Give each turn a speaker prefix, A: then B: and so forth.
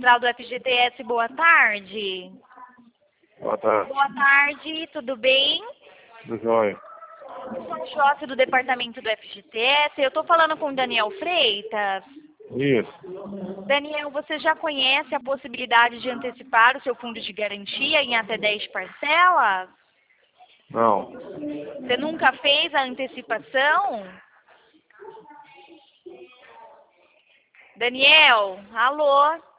A: Central do FGTS, boa tarde.
B: Boa tarde.
A: Boa tarde, tudo bem?
B: Tudo jóia.
A: Eu sou sócio do departamento do FGTS, eu estou falando com o Daniel Freitas.
B: Isso.
A: Daniel, você já conhece a possibilidade de antecipar o seu fundo de garantia em até 10 parcelas?
B: Não.
A: Você nunca fez a antecipação? Daniel, alô?